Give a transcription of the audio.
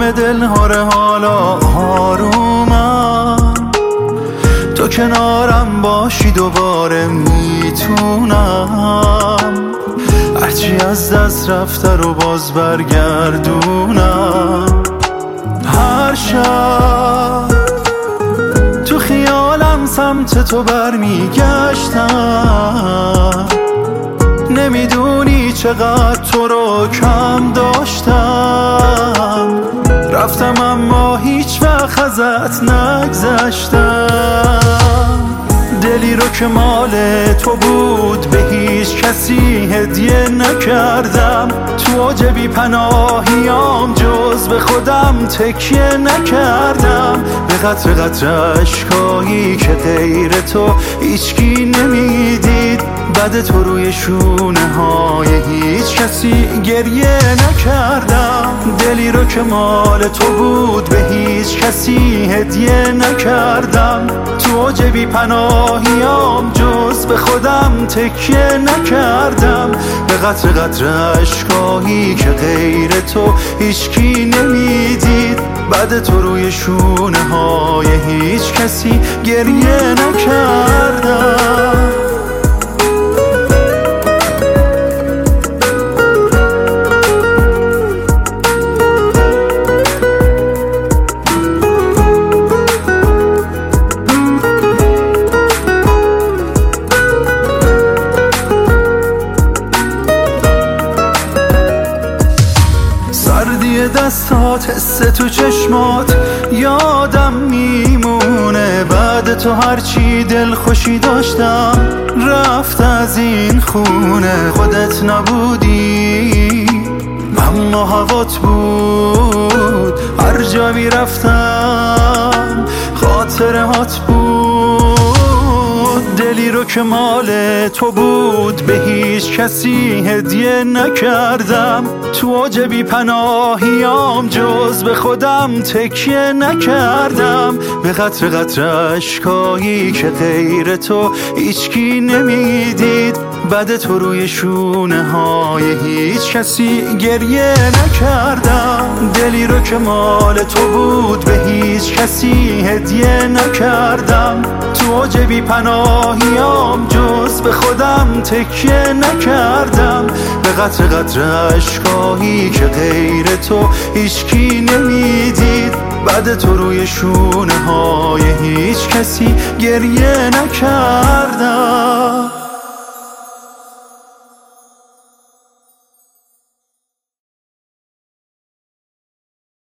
همه دلهاره حالا آرومم، تو کنارم باشی دوباره میتونم هرچی از دست رفته رو باز برگردونم. هر شب تو خیالم سمت تو برمیگشتم، نمیدونی چقدر تو رو کم داشتم، رفتم اما هیچ وقت ازت نگذشتم. دلی رو که مال تو بود به هیچ کسی هدیه نکردم، تو اوج بی پناهیام جز به خودم تکیه نکردم. به قطر قطر اشکایی که غیر تو هیچکی نمیدید، بعد تو روی شونه های هیچ کسی گریه نکردم. دلی رو که مال تو بود به هیچ کسی هدیه نکردم، تو اوج بی پناهیام جز به خودم تکیه نکردم. به قطر قطر اشکایی که غیر تو هیچکی نمیدید، بعد تو روی شونه های هیچ کسی گریه نکردم. سردی دستات، حس تو چشمات یادم میمونه، بعد تو هرچی دل خوشی داشتم رفت از این خونه. خودت نبودی اما هوات بود، هر جا میرفتم خاطرهات بود. دلی رو که مال تو بود به هیچ کسی هدیه نکردم، تو اوج بی پناهیام جز به خودم تکیه نکردم. به قطر قطر اشکایی که غیر تو هیچکی نمیدید، بعد تو روی شونه های هیچ کسی گریه نکردم. دلی رو که مال تو بود به هیچ کسی هدیه نکردم، تو اوج بی پناهیام جز به خودم تکیه نکردم. به قطر قطر اشکایی که غیر تو هیچکی نمیدید، بعد تو روی شونه های هیچ کسی گریه نکردم.